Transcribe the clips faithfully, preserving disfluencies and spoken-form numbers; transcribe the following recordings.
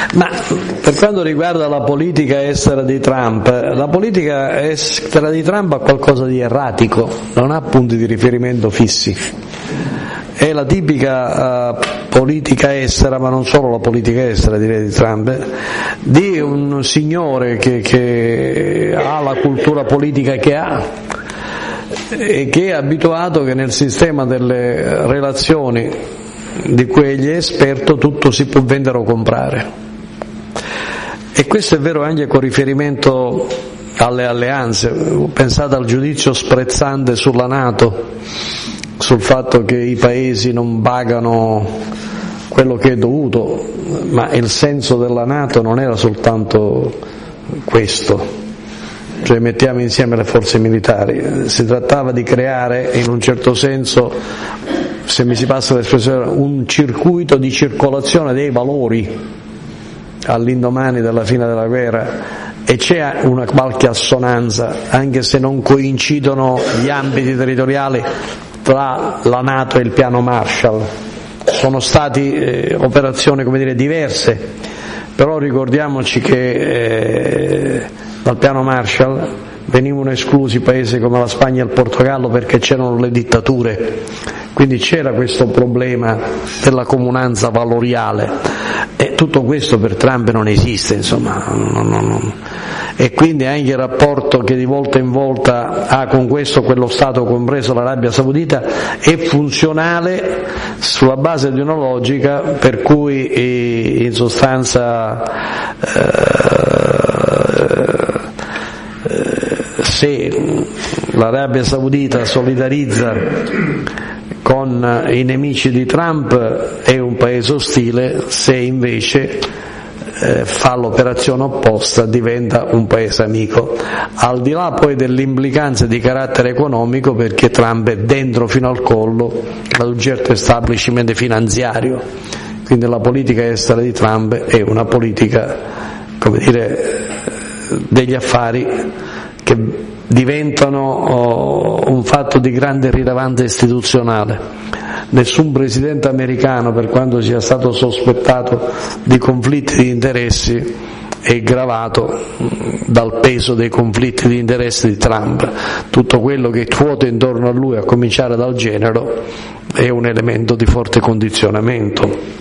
Ma per quanto riguarda la politica estera di Trump, la politica estera di Trump ha qualcosa di erratico, non ha punti di riferimento fissi. È la tipica uh, politica estera, ma non solo la politica estera, direi, di Trump, di un signore che, che ha la cultura politica che ha e che è abituato che nel sistema delle relazioni di cui egli è esperto tutto si può vendere o comprare. E questo è vero anche con riferimento alle alleanze. Pensate al giudizio sprezzante sulla NATO, sul fatto che i paesi non pagano quello che è dovuto, ma il senso della NATO non era soltanto questo, cioè mettiamo insieme le forze militari, si trattava di creare in un certo senso, se mi si passa l'espressione, un circuito di circolazione dei valori all'indomani della fine della guerra, e c'è una qualche assonanza, anche se non coincidono gli ambiti territoriali, tra la NATO e il piano Marshall. Sono stati eh, operazioni, come dire, diverse, però ricordiamoci che eh, dal piano Marshall venivano esclusi paesi come la Spagna e il Portogallo perché c'erano le dittature, quindi c'era questo problema della comunanza valoriale, e tutto questo per Trump non esiste, insomma, non, non, non. E quindi anche il rapporto che di volta in volta ha con questo o quello Stato, compreso l'Arabia Saudita, è funzionale sulla base di una logica per cui in sostanza eh, se l'Arabia Saudita solidarizza con i nemici di Trump è un paese ostile, se invece eh, fa l'operazione opposta diventa un paese amico, al di là poi delle implicanze di carattere economico, perché Trump è dentro fino al collo ad un certo establishment finanziario, quindi la politica estera di Trump è una politica, come dire, degli affari che diventano oh, un fatto di grande rilevanza istituzionale. Nessun presidente americano, per quanto sia stato sospettato di conflitti di interessi, è gravato dal peso dei conflitti di interessi di Trump. Tutto quello che ruota intorno a lui, a cominciare dal genero, è un elemento di forte condizionamento.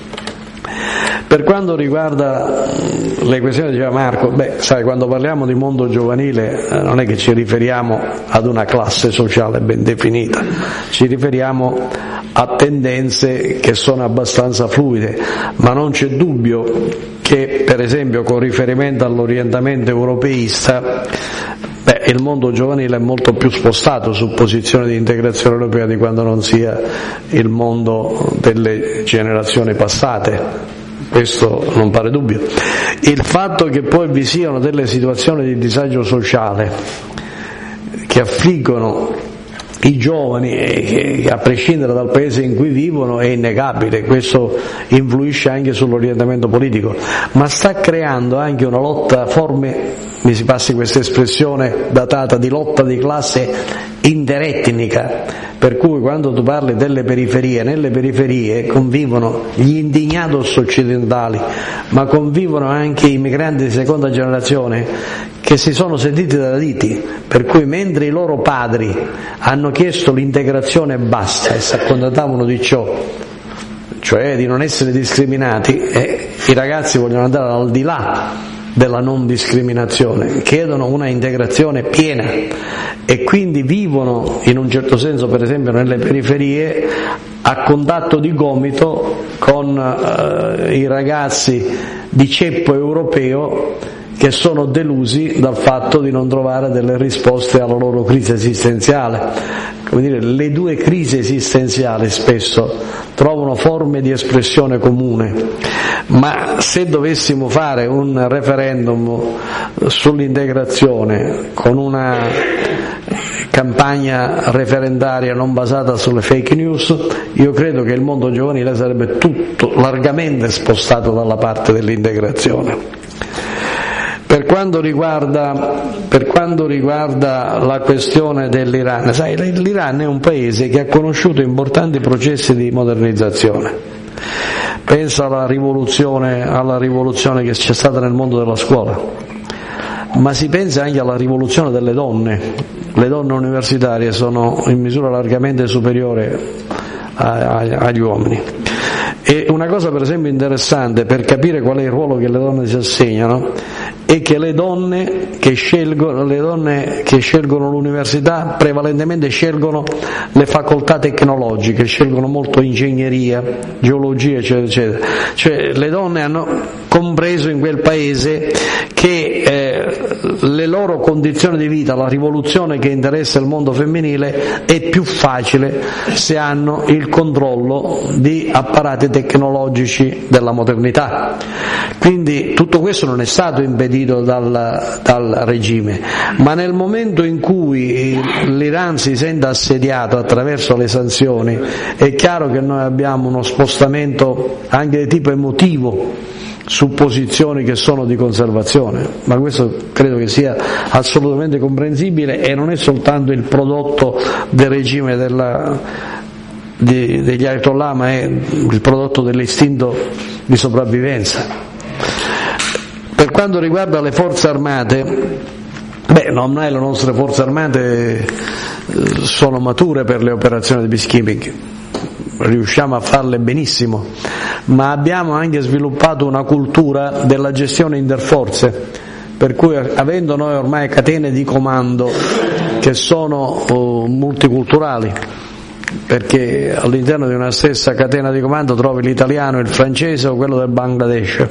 Per quanto riguarda le questioni, diceva Marco, beh, sai, quando parliamo di mondo giovanile eh, non è che ci riferiamo ad una classe sociale ben definita, ci riferiamo a tendenze che sono abbastanza fluide, ma non c'è dubbio che, per esempio, con riferimento all'orientamento europeista, beh, il mondo giovanile è molto più spostato su posizioni di integrazione europea di quando non sia il mondo delle generazioni passate. Questo non pare dubbio. Il fatto che poi vi siano delle situazioni di disagio sociale che affliggono i giovani, e che a prescindere dal paese in cui vivono, è innegabile. Questo influisce anche sull'orientamento politico, ma sta creando anche una lotta, forme, mi si passi questa espressione datata, di lotta di classe interetnica, per cui quando tu parli delle periferie, nelle periferie convivono gli indignados occidentali, ma convivono anche i migranti di seconda generazione che si sono sentiti traditi, per cui mentre i loro padri hanno chiesto l'integrazione e basta e si accontentavano di ciò, cioè di non essere discriminati, eh, i ragazzi vogliono andare al di là della non discriminazione, chiedono una integrazione piena e quindi vivono in un certo senso, per esempio nelle periferie, a contatto di gomito con eh, i ragazzi di ceppo europeo che sono delusi dal fatto di non trovare delle risposte alla loro crisi esistenziale. Come dire, le due crisi esistenziali spesso trovano forme di espressione comune, ma se dovessimo fare un referendum sull'integrazione con una campagna referendaria non basata sulle fake news, io credo che il mondo giovanile sarebbe tutto largamente spostato dalla parte dell'integrazione. Per quanto riguarda, per quanto riguarda la questione dell'Iran, sai, l'Iran è un paese che ha conosciuto importanti processi di modernizzazione. pensa alla rivoluzione, alla rivoluzione che c'è stata nel mondo della scuola, ma si pensa anche alla rivoluzione delle donne. Le donne universitarie sono in misura largamente superiore a, a, agli uomini. E una cosa per esempio interessante per capire qual è il ruolo che le donne si assegnano è che le donne che scelgono, le donne che scelgono l'università prevalentemente scelgono le facoltà tecnologiche, scelgono molto ingegneria, geologia, eccetera, eccetera. Cioè le donne hanno compreso in quel paese che eh, le loro condizioni di vita, la rivoluzione che interessa il mondo femminile è più facile se hanno il controllo di apparati tecnologici della modernità. Quindi tutto questo non è stato impedito dal, dal regime, ma nel momento in cui l'Iran si sente assediato attraverso le sanzioni è chiaro che noi abbiamo uno spostamento anche di tipo emotivo su posizioni che sono di conservazione, ma questo credo che sia assolutamente comprensibile e non è soltanto il prodotto del regime della, di, degli Ayatollah, ma è il prodotto dell'istinto di sopravvivenza. Per quanto riguarda le forze armate, beh, non è le nostre forze armate sono mature per le operazioni di peacekeeping, riusciamo a farle benissimo, ma abbiamo anche sviluppato una cultura della gestione interforze, per cui avendo noi ormai catene di comando che sono uh, multiculturali, perché all'interno di una stessa catena di comando trovi l'italiano, il francese o quello del Bangladesh,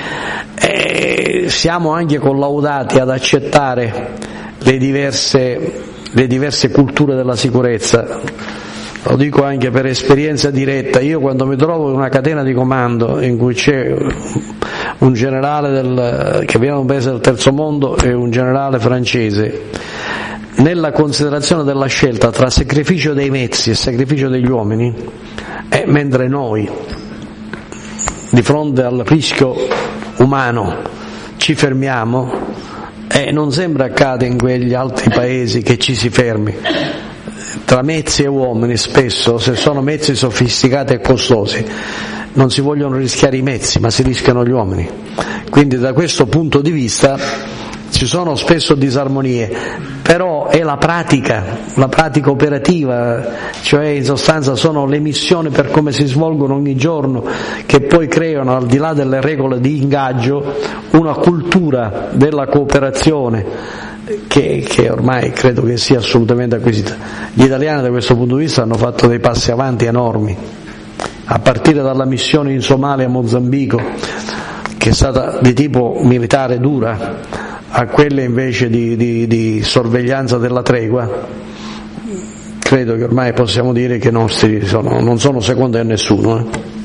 e siamo anche collaudati ad accettare le diverse, le diverse culture della sicurezza. Lo dico anche per esperienza diretta, io quando mi trovo in una catena di comando in cui c'è un generale del, che viene da un paese del terzo mondo e un generale francese, nella considerazione della scelta tra sacrificio dei mezzi e sacrificio degli uomini, eh, mentre noi di fronte al rischio umano ci fermiamo, eh, non sembra accade in quegli altri paesi che ci si fermi. Tra mezzi e uomini spesso, se sono mezzi sofisticati e costosi, non si vogliono rischiare i mezzi, ma si rischiano gli uomini. Quindi da questo punto di vista ci sono spesso disarmonie, però è la pratica, la pratica operativa, cioè in sostanza sono le missioni per come si svolgono ogni giorno che poi creano, al di là delle regole di ingaggio, una cultura della cooperazione Che, che ormai credo che sia assolutamente acquisita. Gli italiani da questo punto di vista hanno fatto dei passi avanti enormi, a partire dalla missione in Somalia e Mozambico, che è stata di tipo militare dura, a quelle invece di, di, di sorveglianza della tregua. Credo che ormai possiamo dire che i nostri sono, non sono secondi a nessuno. Eh.